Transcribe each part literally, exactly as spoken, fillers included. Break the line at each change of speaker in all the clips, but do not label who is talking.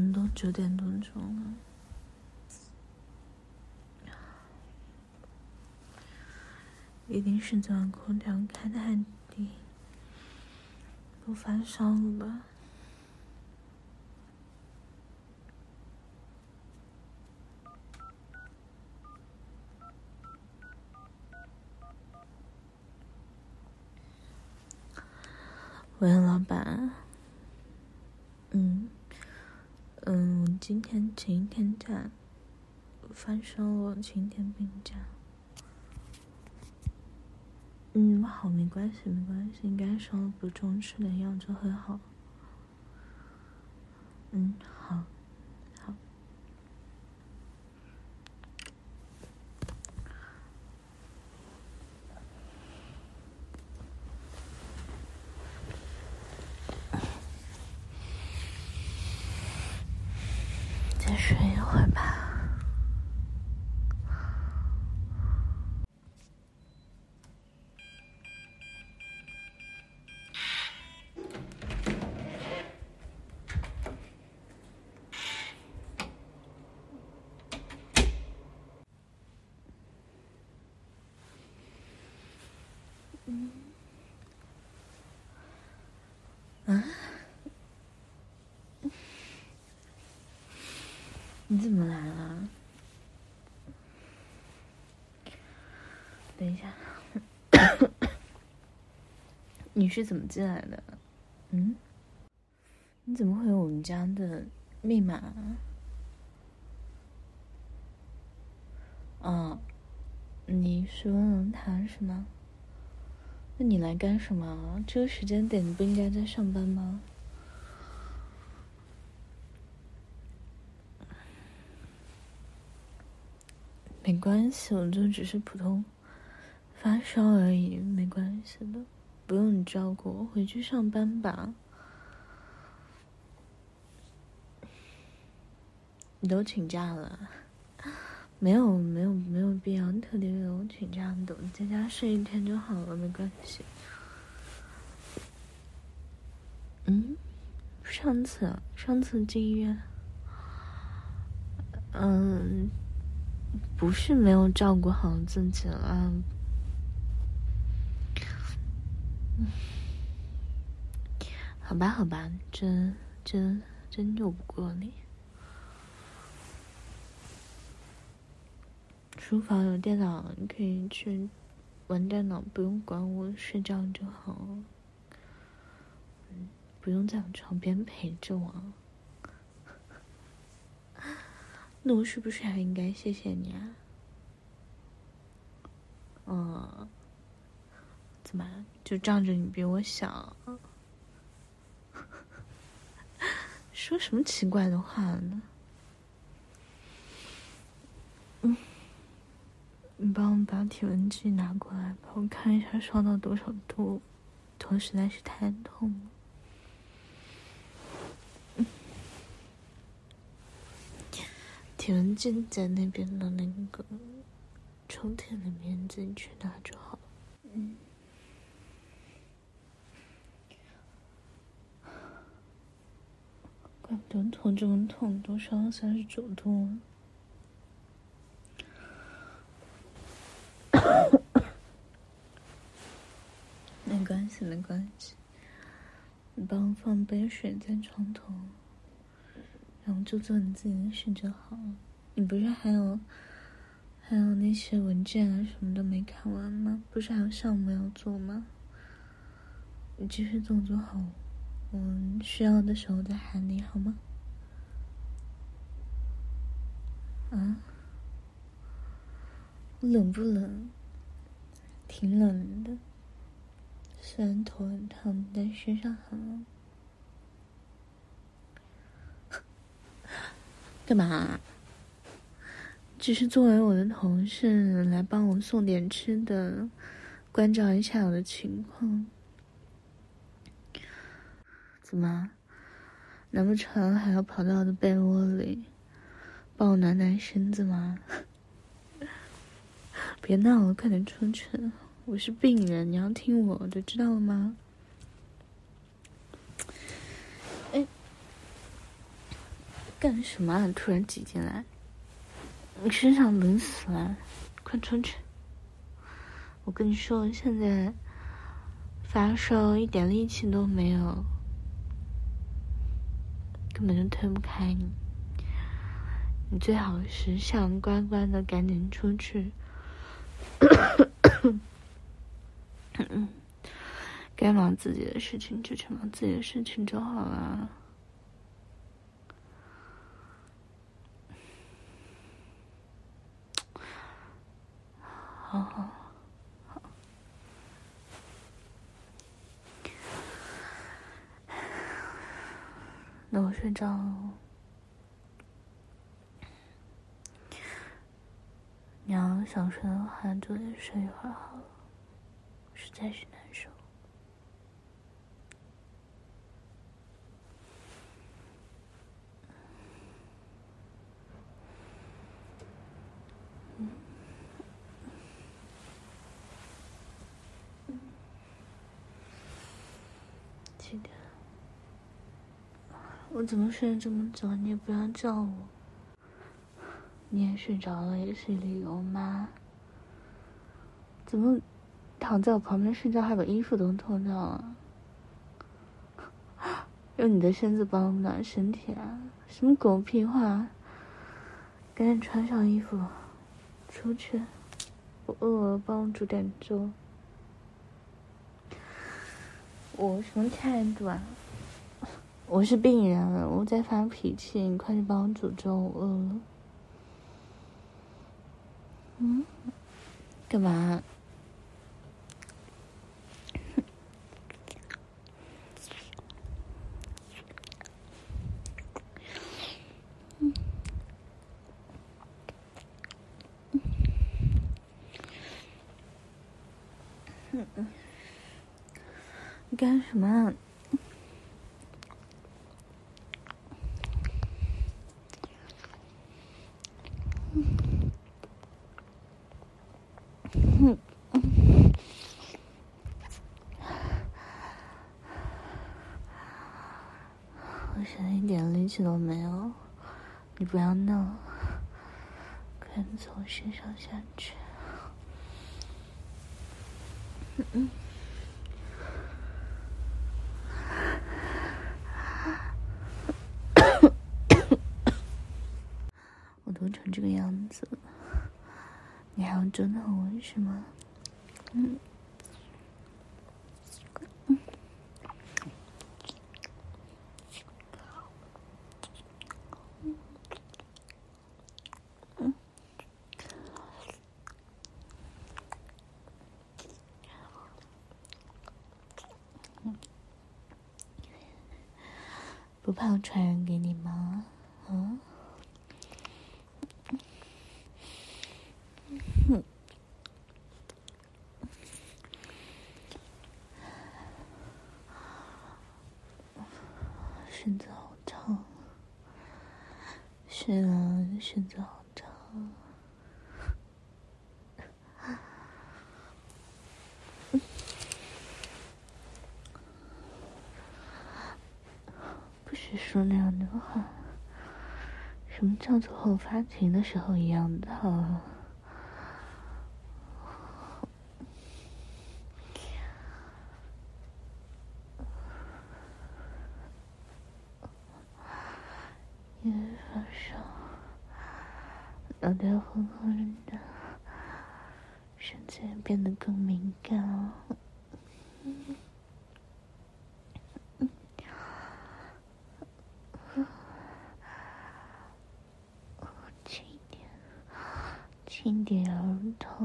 怎么都九点多钟了？一定是昨晚空调开太低，都发烧了吧？喂，老板。嗯嗯，今天请一天假，发烧了，请一天病假。嗯，好，没关系，没关系，应该烧了不重，吃点药就会好。嗯，好，好。再睡一会儿吧。嗯。啊？你怎么来了？等一下。你是怎么进来的？嗯？你怎么会有我们家的密码？啊，你是问了他是吗？那你来干什么？这个时间点你不应该在上班吗？没关系，我就只是普通发烧而已，没关系的，不用你照顾我，回去上班吧。你都请假了？没有没有没有必要特地为我请假的，你在家睡一天就好了，没关系。嗯，上次上次进医院，嗯，不是没有照顾好自己了。嗯，好吧好吧，真真真拗不过你。书房有电脑，你可以去玩电脑，不用管我，睡觉就好。嗯，不用在我床边陪着我。那我是不是还应该谢谢你啊？嗯，怎么就仗着你比我小？说什么奇怪的话呢？嗯，你帮我把体温计拿过来，帮我看一下烧到多少度，头实在是太痛了。嗯，体温计在那边的那个抽屉里面，自己去拿就好了。嗯。怪不得头这么痛，都烧到三十九度了。没关系，没关系。你帮我放杯水在床头，然后就做你自己的事就好了。你不是还有还有那些文件啊什么的没看完吗？不是还有项目要做吗？你继续做做好，我需要的时候再喊你好吗？啊？冷不冷？挺冷的，虽然头很烫，但身上很冷。干嘛？只是作为我的同事来帮我送点吃的，关照一下我的情况。怎么？难不成还要跑到我的被窝里帮我暖暖身子吗？别闹了，快点出去！我是病人，你要听我的，知道了吗？哎， 干什么啊？突然挤进来，你身上冷死了，快出去！我跟你说，现在发烧一点力气都没有，根本就推不开你。你最好是想乖乖的赶紧出去。该忙自己的事情就去忙自己的事情就好了。好好好，那我睡着了。你要想睡的话，就得睡一会儿好了，实在是难受。几点？我怎么睡这么早？你也不要叫我。你也睡着了，也是理由吗？怎么躺在我旁边睡觉，还把衣服都脱掉了？用你的身子保暖身体啊？什么狗屁话！赶紧穿上衣服，出去。我饿了，帮我煮点粥。我什么态度啊？我是病人了，我在发脾气，你快去帮我煮粥，我饿了。嗯？干嘛？嗯。嗯嗯。你干什么啊？嗯嗯。我现在一点力气都没有，你不要闹，快从我身上下去。嗯嗯。我都成这个样子了，你还要折腾我是吗？嗯。嗯。嗯。嗯。不怕我传染给你吗？嗯。嗯。身子好烫，是啊，身子好烫。不许说那样的话。什么叫做后发情的时候一样烫？因为发烧，脑袋昏昏的，身子也变得更敏感了。嗯。嗯。轻一点，轻点儿头，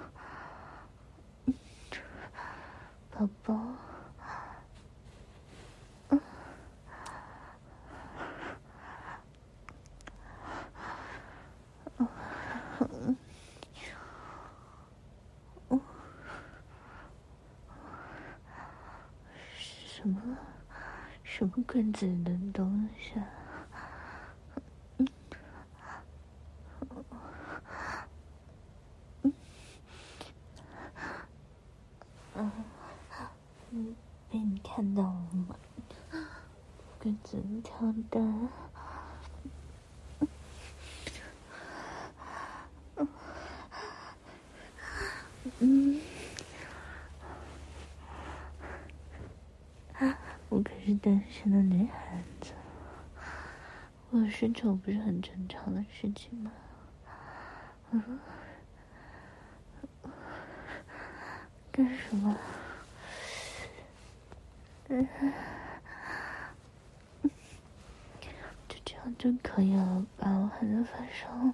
宝宝。嗯。嗯。嗯。嗯。什么？什么棍子的东西啊？嗯。嗯。嗯。嗯，被你看到了吗？棍子挑的。 单身的女孩子，我有需求不是很正常的事情吗？嗯，干什么？嗯，就这样就可以了吧？我还在发烧呢。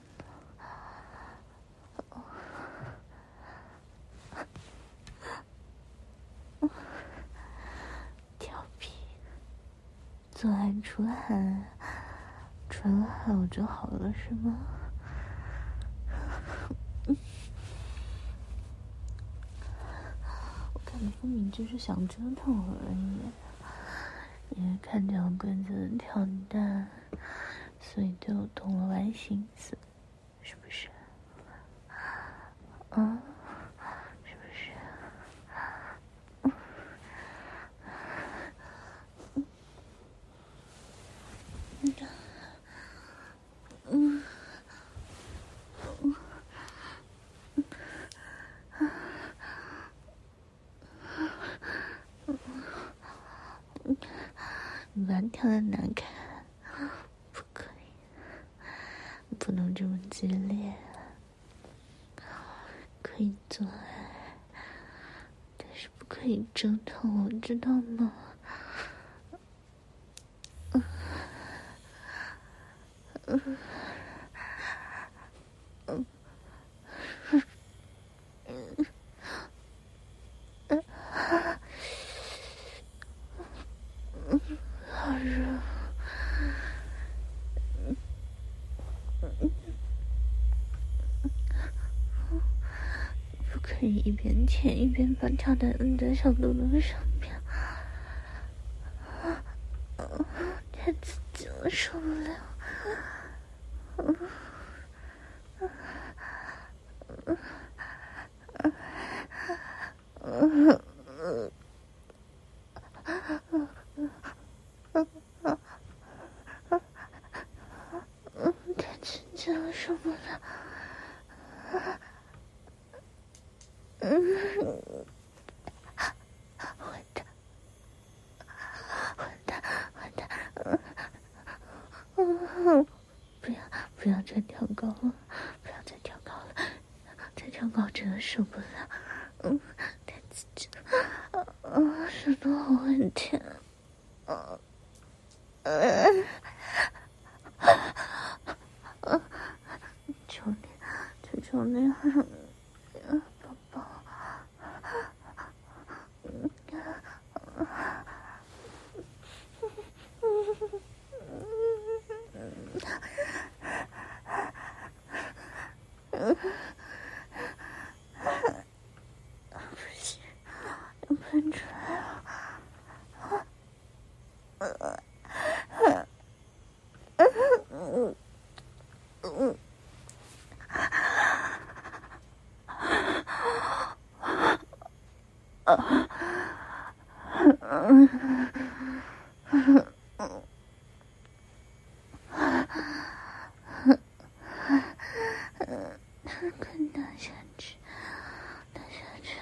调皮，做爱出汗，出了汗我就好了是吗？我看你分明就是想折腾我而已，因为看见我棍子的跳蛋，所以对我动了歪心思，是不是？啊，是不是？嗯，嗯，你把它跳得难看，不可以，不能这么激烈，可以做爱，但是不可以折腾我，知道吗？嗯，嗯，嗯，嗯，嗯，嗯，好热。不可以一边舔一边把跳蛋摁在小肚肚上面，太刺激了，受不了。嗯，嗯，嗯，嗯，太刺激了，受不了。嗯，混蛋，混蛋，混蛋！嗯，嗯，不要，不要再跳高了，不要再跳高了，再跳高真的受不了。嗯，太刺激了，啊，舌头好很甜。啊，嗯，啊，求你，求求你，啊，宝宝。不行，要喷出来了。嗯，嗯，快打下去，打下去。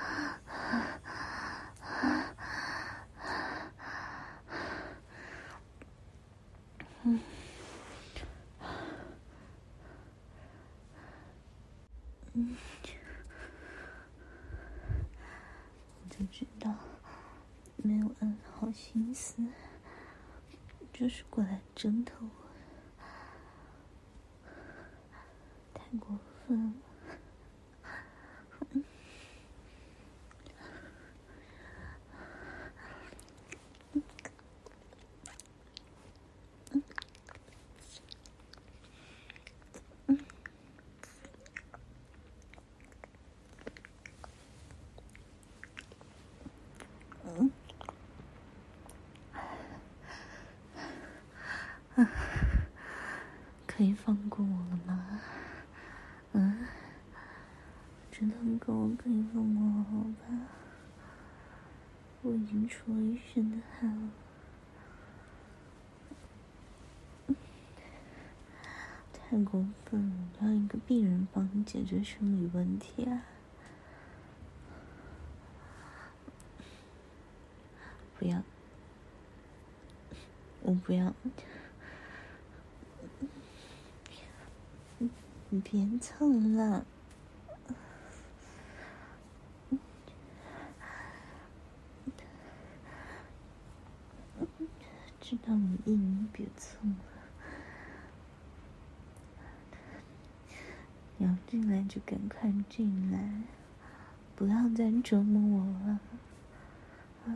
嗯，嗯，我就知道没有安好心思，就是过来折腾我，太过分了。嗯，啊，可以放过我了吗？嗯，真的很够，可以放过我了吧？我已经出了一身的汗了。太过分了！让一个病人帮你解决生理问题啊！不要， 我不要，你别蹭了。知道你硬，别蹭了。你要进来就赶快进来，不要再折磨我了。啊！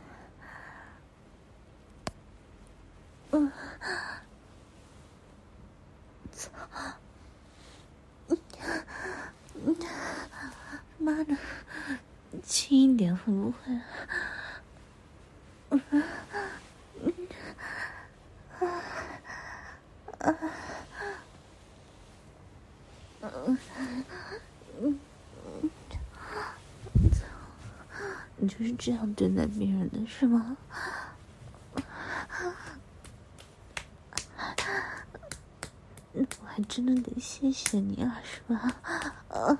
嗯，操！嗯嗯，妈的，轻一点会不会？嗯嗯啊啊嗯嗯嗯，操！你就是这样对待别人的是吗？我还真的得谢谢你啊，是吧？啊！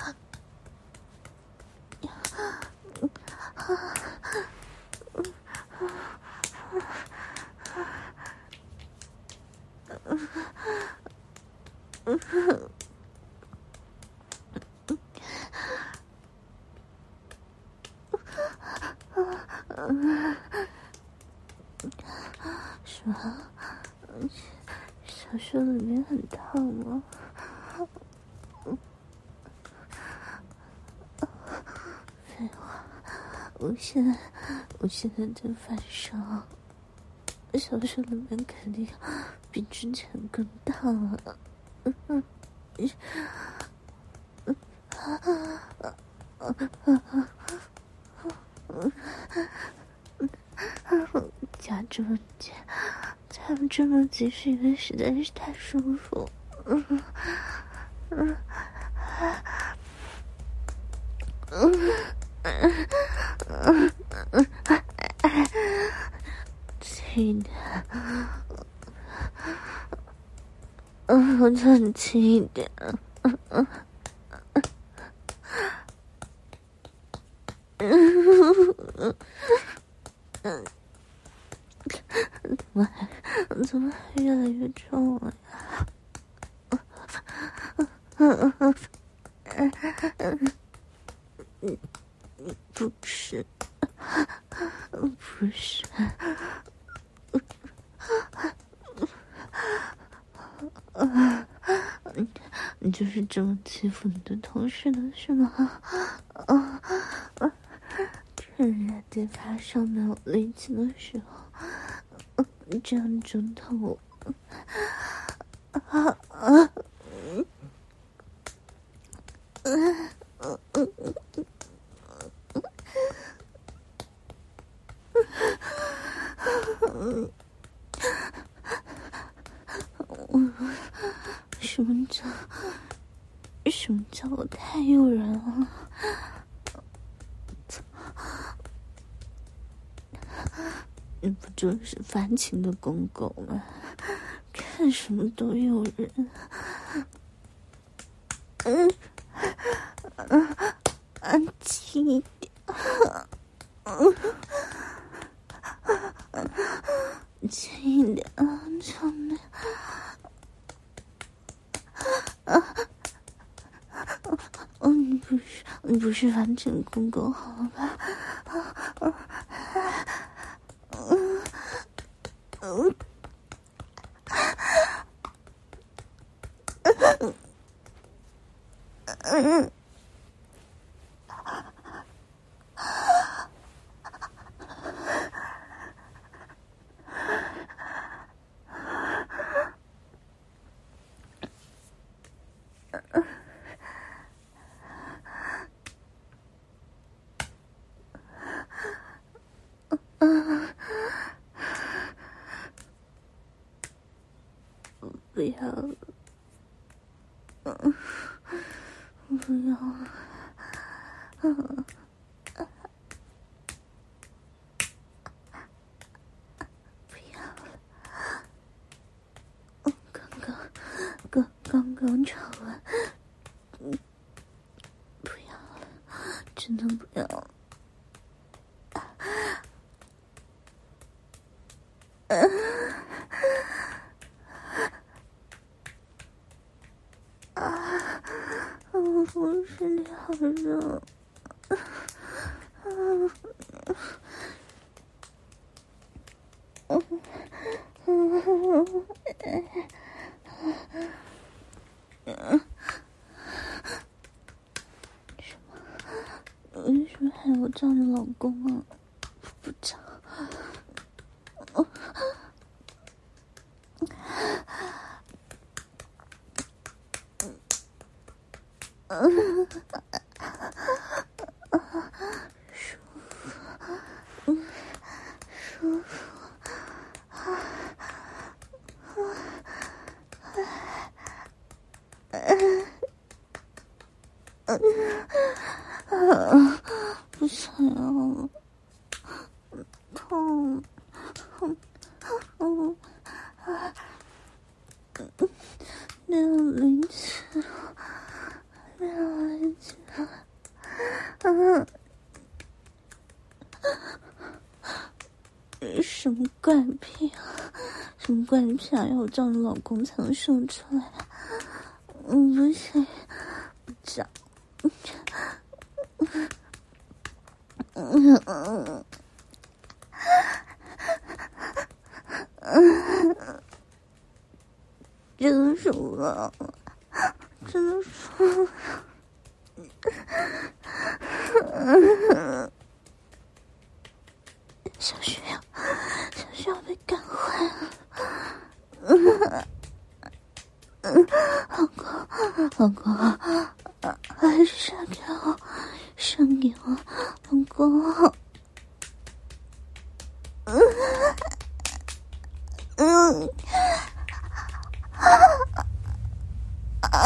是吗？小穴里面很烫吗？废话，我现在我现在在发烧，小穴里面肯定比之前更烫了。嗯嗯嗯啊啊啊啊！夹这么紧，夹这么紧是因为实在是太舒服。嗯嗯嗯嗯嗯，轻一点。嗯，我叫你轻一点。嗯嗯嗯嗯，怎么还怎么还越来越重了呀？嗯嗯嗯嗯嗯，不是，不是。啊！你你就是这么欺负你的同事的是吗？啊啊！趁人家在发烧没有力气的时候，这样折腾我。啊啊！嗯嗯嗯嗯嗯。什么叫什么叫我太诱人了？你不就是烦情的公狗吗？看什么都诱人。嗯，嗯，安静一点。嗯，轻一点啊，求你。啊！哦，你不是你不是烦情公狗好了吧？啊啊！嗯嗯嗯。不要了，嗯，不要了，嗯，不要了，嗯，刚刚，刚刚刚吵完，嗯，不要了，真的不要了。嗯我身体好热。嗯嗯嗯嗯，什么？为什么还要照你老公啊？不照。哦，嗯，舒服，嗯，舒服。不想要了，痛，嗯，没有力气了，没有力气了，嗯，什么怪癖啊？什么怪癖啊？要我叫你老公才能生出来？嗯，不行，不叫。嗯嗯嗯，真的受不了，真的受不了。小学要，小学要被干坏了。老公，老公，还是杀给我，杀给我，老公。嗯嗯啊！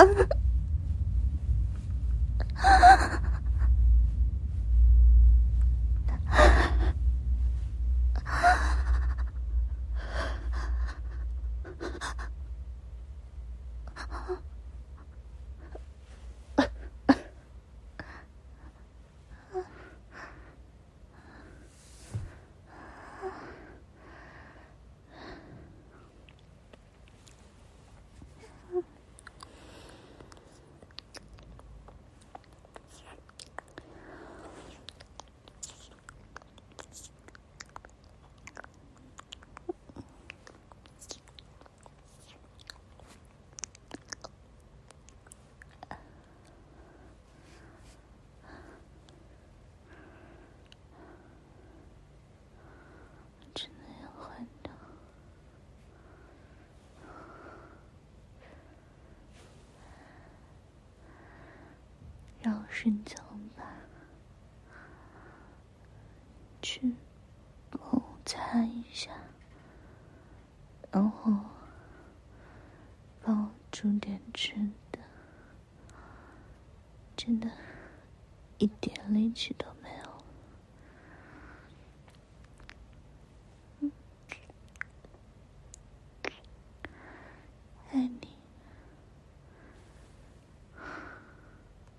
真的要换掉。让我伸脚吧，去帮我擦一下，然后帮我煮点吃的，真的一点力气都没有。